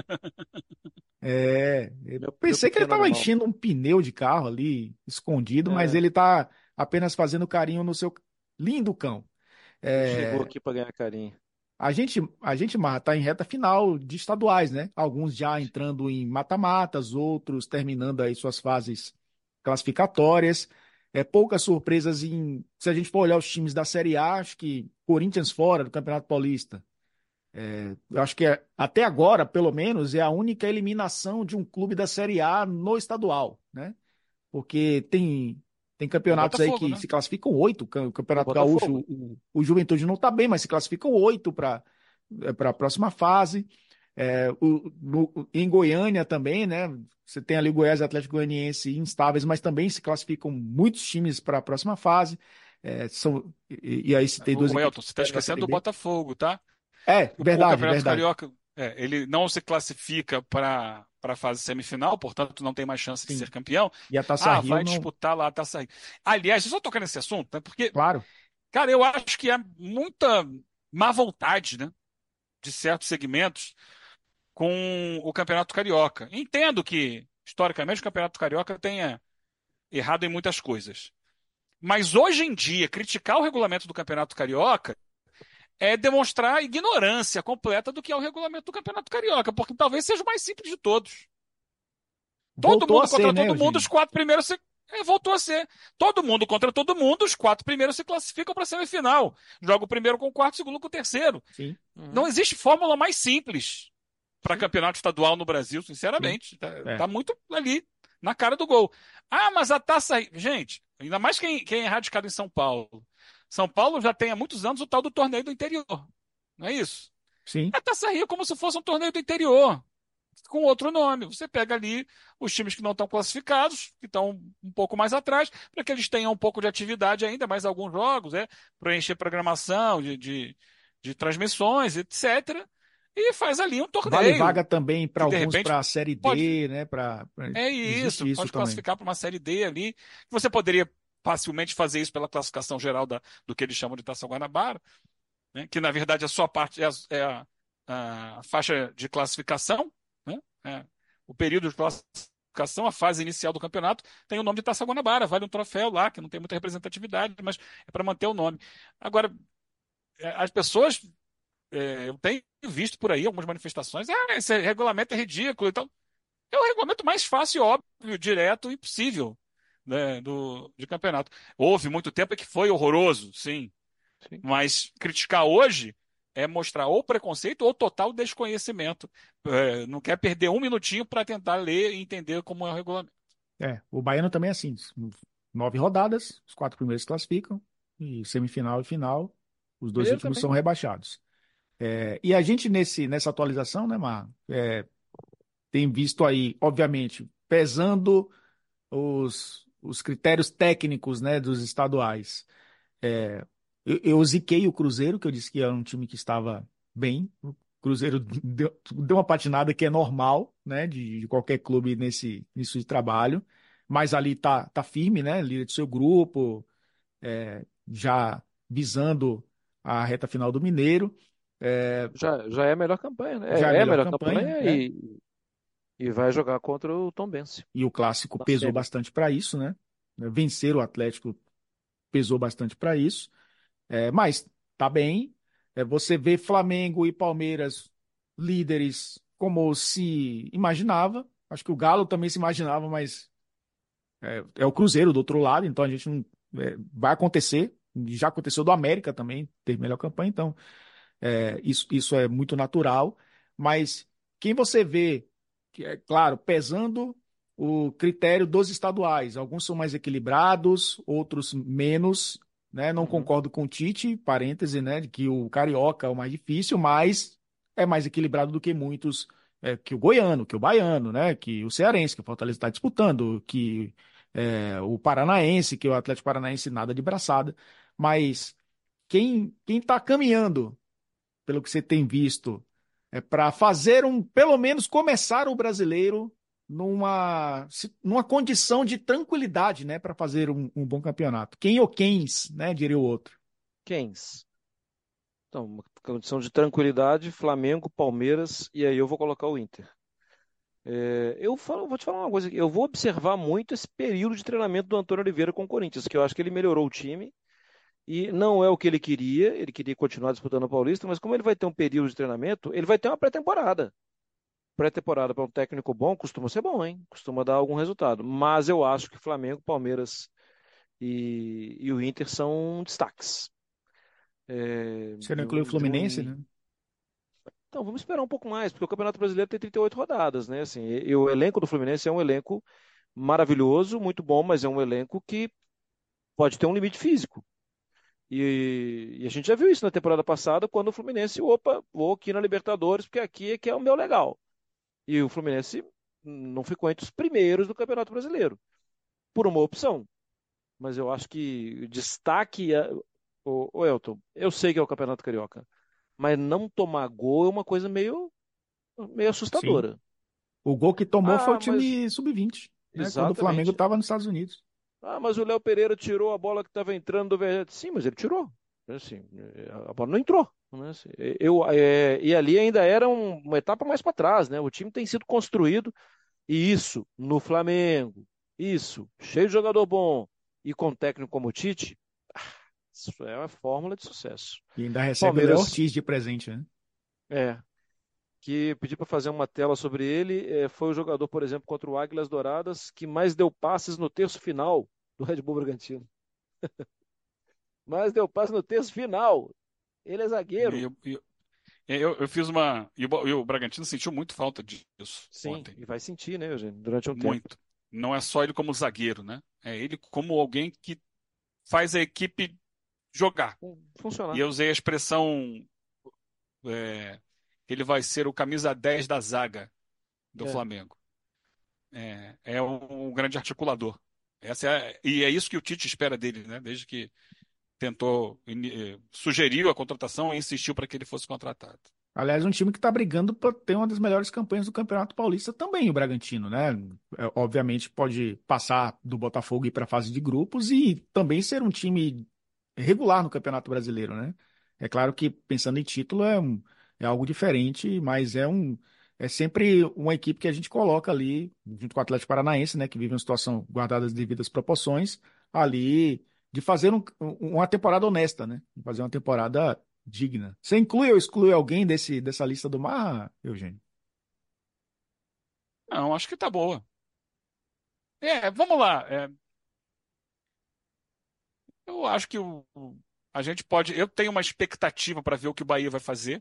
Eu Meu pensei que ele pequeno estava alemão. enchendo um pneu de carro ali, escondido, mas É, ele está apenas fazendo carinho no seu lindo cão. ele chegou É, aqui para ganhar carinho. a gente Marra, está em reta final de estaduais, né? Alguns já entrando em mata-matas, outros terminando aí suas fases classificatórias. Poucas surpresas se a gente for olhar os times da Série A, acho que Corinthians fora do Campeonato Paulista. Eu acho que até agora, pelo menos, é a única eliminação de um clube da Série A no estadual, né? Porque tem É o campeonatos aí Botafogo, que né? se classificam oito, o O Campeonato Gaúcho, Botafogo. o Juventude não está bem, mas se classificam oito para a próxima fase. Em Goiânia também, né? Você tem ali o Goiás e o Atlético Goianiense instáveis, mas também se classificam muitos times para a próxima fase. E aí se tem duas O equipes Elton, que você está estão na esquecendo Série do B. Botafogo, tá? O Verdade, Campeonato verdade. Carioca, ele não se classifica para a fase semifinal, portanto não tem mais chance de ser Sim. campeão. E a Taça Ah, Rio vai não. disputar lá a Taça Rio. Aliás, eu só tocar nesse assunto, né? Porque, Claro. cara, eu acho que há muita má vontade, né? De certos segmentos com o Campeonato Carioca. Entendo que, historicamente, o Campeonato Carioca tenha errado em muitas coisas. Mas hoje em dia, criticar o regulamento do Campeonato Carioca é demonstrar ignorância completa do que é o regulamento do Campeonato Carioca, porque talvez seja o mais simples de todos. Todo Voltou a mundo ser, contra né, todo mundo, os Eugênio? quatro primeiros voltou a ser. Todo mundo contra todo mundo, os quatro primeiros se classificam para a semifinal. Joga o primeiro com o quarto, o segundo com o terceiro. Sim, Não Uhum. existe fórmula mais simples para Sim. campeonato estadual no Brasil, sim. sinceramente. Tá, É. tá muito ali, na cara do gol. Ah, mas a taça. Gente, ainda mais quem é radicado em São Paulo. São Paulo já tem há muitos anos o tal do torneio do interior. Não é isso? Sim. A Taça Rio é como se fosse um torneio do interior, com outro nome. Você pega ali os times que não estão classificados, que estão um pouco mais atrás, para que eles tenham um pouco de atividade ainda, mais alguns jogos, para encher programação de transmissões, etc. E faz ali um Vale vaga torneio, também para que de alguns repente para a Série pode. D, né? É isso, Existe isso pode também. classificar para uma Série D ali. Você poderia facilmente fazer isso pela classificação geral do que eles chamam de Taça Guanabara, né? Que na verdade a sua parte é a faixa de classificação, né? O período de classificação, a fase inicial do campeonato, tem o nome de Taça Guanabara, vale um troféu lá, que não tem muita representatividade, mas é para manter o nome. Agora, as pessoas, eu tenho visto por aí algumas manifestações, esse regulamento é ridículo, então é o regulamento mais fácil, óbvio, direto e possível, né, de campeonato. Houve muito tempo que foi horroroso, sim, Sim. mas criticar hoje é mostrar ou preconceito ou total desconhecimento. Não quer perder um minutinho para tentar ler e entender como é o regulamento. O baiano também é assim. 9 rodadas, os 4 primeiros se classificam, e semifinal e final, os dois Mineiro últimos também. são rebaixados. E a gente, nessa atualização, né, Mar, tem visto aí, obviamente, pesando os critérios técnicos, né, dos estaduais. Eu ziquei o Cruzeiro, que eu disse que era um time que estava bem. O Cruzeiro deu uma patinada que é normal, né, de qualquer clube nesse início de trabalho, mas ali tá firme, né, líder do seu grupo, já visando a reta final do Mineiro. É, Já é a melhor campanha, né? já é a É a melhor melhor campanha, campanha né? e vai jogar contra o Tombense E o clássico na pesou semi. bastante para isso, né? Vencer o Atlético pesou bastante para isso. Mas tá bem. Você vê Flamengo e Palmeiras líderes como se imaginava. Acho que o Galo também se imaginava, mas é o Cruzeiro do outro lado, então a gente não. Vai acontecer. Já aconteceu do América também, ter melhor campanha, então isso é muito natural. Mas quem você vê, que é claro, pesando o critério dos estaduais, alguns são mais equilibrados, outros menos, né? Não Uhum. concordo com o Tite, parêntese, né, de que o carioca é o mais difícil, mas é mais equilibrado do que muitos, que o goiano, que o baiano, né, que o cearense, que o Fortaleza está disputando, que o paranaense, que o Atlético Paranaense nada de braçada, mas quem está caminhando, pelo que você tem visto, para fazer pelo menos começar o brasileiro numa condição de tranquilidade, né, para fazer um bom campeonato. Quem ou quens, né, diria o outro. Quens? Então, uma condição de tranquilidade, Flamengo, Palmeiras, e aí eu vou colocar o Inter. Vou te falar uma coisa aqui. Eu vou observar muito esse período de treinamento do Antônio Oliveira com o Corinthians, que eu acho que ele melhorou o time e não é o que ele queria continuar disputando o Paulista, mas como ele vai ter um período de treinamento, ele vai ter uma pré-temporada. Pré-temporada para um técnico bom costuma ser bom, hein? Costuma dar algum resultado. Mas eu acho que Flamengo, Palmeiras e o Inter são destaques. Você não De inclui o um, de um Fluminense, ini- né? Então, vamos esperar um pouco mais, porque o Campeonato Brasileiro tem 38 rodadas, né? Assim, e o elenco do Fluminense é um elenco maravilhoso, muito bom, mas é um elenco que pode ter um limite físico. E a gente já viu isso na temporada passada, quando o Fluminense, opa, vou aqui na Libertadores, porque aqui é que é o meu legal. E o Fluminense não ficou entre os primeiros do Campeonato Brasileiro, por uma opção. Mas eu acho que o destaque, o Elton, eu sei que é o Campeonato Carioca, mas não tomar gol é uma coisa meio Sim. assustadora. O gol que tomou foi o Mas time sub-20, né? Quando o Flamengo exatamente. estava nos Estados Unidos. Mas o Léo Pereira tirou a bola que estava entrando do Verratti. Sim, mas ele tirou. Assim, a bola não entrou. Né? Assim, e ali ainda era uma etapa mais para trás, né? O time tem sido construído, e isso no Flamengo, isso, cheio de jogador bom e com técnico como o Tite, isso é uma fórmula de sucesso. E ainda recebe o Léo Palmeiras, Ortiz de presente, né? é, que pedi para fazer uma tela sobre ele, foi o jogador, por exemplo, contra o Águilas Douradas, que mais deu passes no terço final do Red Bull Bragantino. Mais deu passe no terço final. Ele é E zagueiro. eu fiz uma. E o Bragantino sentiu muito falta disso Sim, ontem. e vai sentir, né, Eugênio, durante um tempo. Muito. Não é só ele como zagueiro, né? É ele como alguém que faz a equipe jogar. E Funcionar. eu usei a expressão. é, ele vai ser o camisa 10 da zaga do É. Flamengo. É um grande articulador. E é isso que o Tite espera dele, né? Desde que sugeriu a contratação e insistiu para que ele fosse contratado. Aliás, um time que está brigando para ter uma das melhores campanhas do Campeonato Paulista também, o Bragantino, né? Obviamente pode passar do Botafogo e ir para a fase de grupos e também ser um time regular no Campeonato Brasileiro, né? É claro que pensando em título é algo diferente, mas é sempre uma equipe que a gente coloca ali, junto com o Atlético Paranaense, né, que vive uma situação guardada as devidas proporções, ali de fazer uma temporada honesta, né? De fazer uma temporada digna. Você inclui ou exclui alguém dessa lista do Marra, Eugênio? Não, acho que tá boa. Vamos lá. Eu acho que a gente pode. Eu tenho uma expectativa para ver o que o Bahia vai fazer,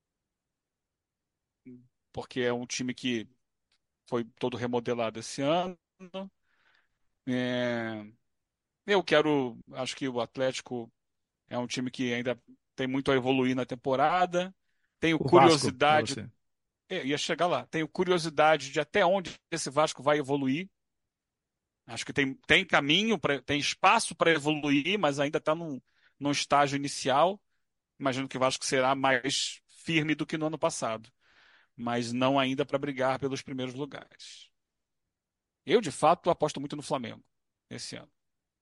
porque é um time que foi todo remodelado esse ano. É, eu quero. Acho que o Atlético é um time que ainda tem muito a evoluir na temporada. Tenho O Vasco, para curiosidade. você. Ia chegar lá. Tenho curiosidade de até onde esse Vasco vai evoluir. Acho que tem caminho, tem espaço para evoluir, mas ainda está num estágio inicial. Imagino que o Vasco será mais firme do que no ano passado, mas não ainda para brigar pelos primeiros lugares. Eu, de fato, aposto muito no Flamengo esse ano.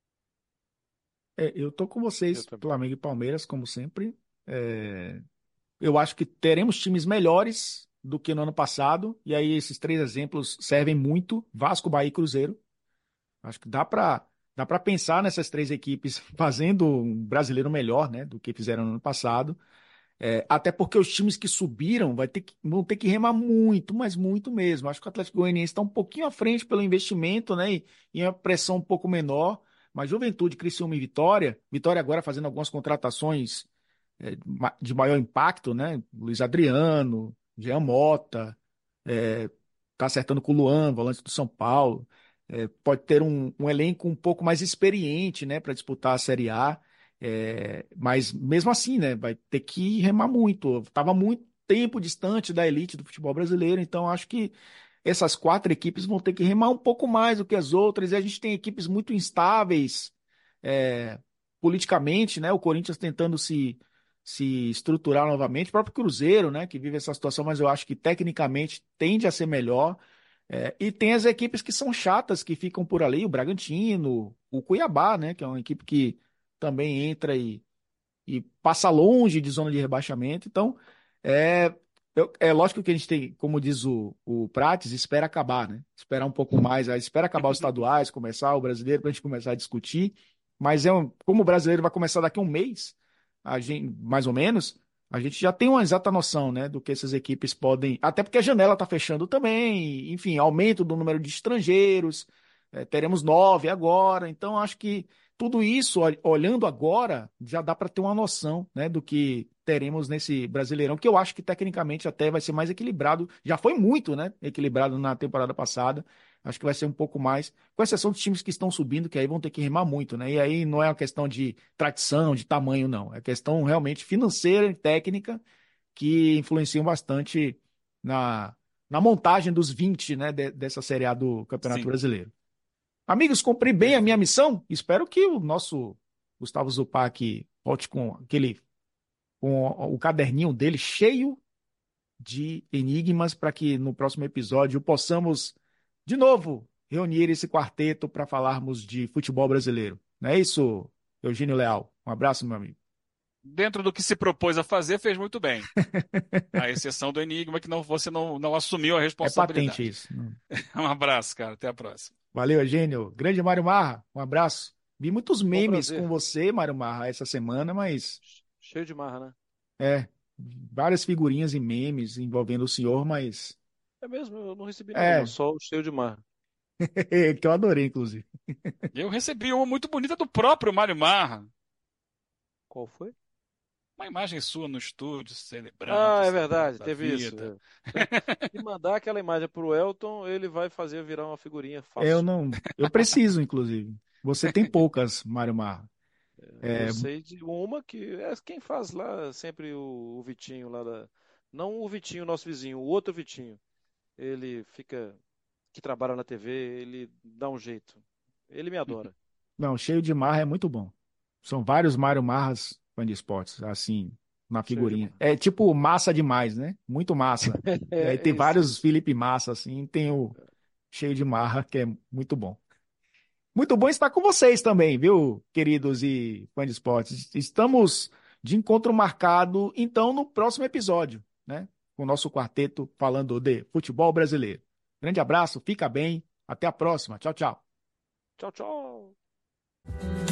Eu tô com Eu vocês, também. Flamengo e Palmeiras, como sempre. É, eu acho que teremos times melhores do que no ano passado, e aí esses três exemplos servem muito: Vasco, Bahia e Cruzeiro. Acho que dá para pensar nessas três equipes fazendo um brasileiro melhor, né, do que fizeram no ano passado. Até porque os times que subiram vão ter que remar muito, mas muito mesmo. Acho que o Atlético Goianiense está um pouquinho à frente pelo investimento, né? E uma pressão um pouco menor. Mas Juventude, Criciúma e Vitória. Vitória agora fazendo algumas contratações de maior impacto, né? Luiz Adriano, Jean Mota, tá acertando com o Luan, volante do São Paulo. Pode ter um elenco um pouco mais experiente, né, para disputar a Série A. Mas mesmo assim, né, vai ter que remar muito. Estava muito tempo distante da elite do futebol brasileiro, então acho que essas quatro equipes vão ter que remar um pouco mais do que as outras. E a gente tem equipes muito instáveis é, politicamente, né? O Corinthians tentando se estruturar novamente, o próprio Cruzeiro, né, que vive essa situação, mas eu acho que tecnicamente tende a ser melhor. E tem as equipes que são chatas, que ficam por ali, o Bragantino, o Cuiabá, né, que é uma equipe que também entra e passa longe de zona de rebaixamento. Então, é, é lógico que a gente tem, como diz o Prates, espera acabar, né? Esperar um pouco mais, espera acabar os estaduais, começar o brasileiro, para a gente começar a discutir. Mas como o brasileiro vai começar daqui a um mês, a gente, mais ou menos, a gente já tem uma exata noção, né, do que essas equipes podem. Até porque a janela está fechando também, enfim, aumento do número de estrangeiros, teremos 9 agora. Então, acho que tudo isso, olhando agora, já dá para ter uma noção, né, do que teremos nesse Brasileirão, que eu acho que tecnicamente até vai ser mais equilibrado. Já foi muito, né, equilibrado na temporada passada. Acho que vai ser um pouco mais, com exceção dos times que estão subindo, que aí vão ter que remar muito, né? E aí não é uma questão de tradição, de tamanho, não. É questão realmente financeira e técnica que influenciam bastante na montagem dos 20, né, dessa Série A do Campeonato Sim, Brasileiro. Amigos, cumpri bem a minha perfeito. missão. Espero que o nosso Gustavo Zupac volte com o caderninho dele cheio de enigmas para que no próximo episódio possamos de novo reunir esse quarteto para falarmos de futebol brasileiro. Não é isso, Eugênio Leal? Um abraço, meu amigo. Dentro do que se propôs a fazer, fez muito bem. À exceção do Enigma, que você não assumiu a É patente responsabilidade. isso. Um abraço, cara. Até a próxima. Valeu, Eugênio. Grande Mário Marra, um abraço. Vi muitos Foi um memes com prazer. você, Mário Marra, essa semana, mas Cheio de marra, né? é, várias figurinhas e memes envolvendo o senhor, mas É mesmo, eu não recebi nenhuma, é, só o cheio de marra. que eu adorei, inclusive. Eu recebi uma muito bonita do próprio Mário Marra. Qual foi? Uma imagem sua no estúdio, celebrando, Ah, é celebrando verdade, a teve isso. vida. Se mandar aquela imagem pro Elton, ele vai fazer virar uma figurinha Eu fácil. não, eu preciso, inclusive. Você tem poucas, Mário Marra. Eu É, sei de uma que é quem faz lá sempre o Vitinho lá da. Não o Vitinho, nosso vizinho, o outro Vitinho. Ele fica. Que trabalha na TV, ele dá um jeito. Ele me adora. não, cheio de marra é muito bom. São vários Mário Marras fã de esportes, assim, na Cheio de figurinha. marra. É tipo massa demais, né? Muito massa. E aí É tem isso, vários isso. Felipe Massa, assim, tem o cheio de marra, que é muito bom. Muito bom estar com vocês também, viu, queridos e fãs de esportes. Estamos de encontro marcado, então, no próximo episódio, né? com o nosso quarteto falando de futebol brasileiro. Grande abraço, fica bem, até a próxima. Tchau, tchau. Tchau, tchau.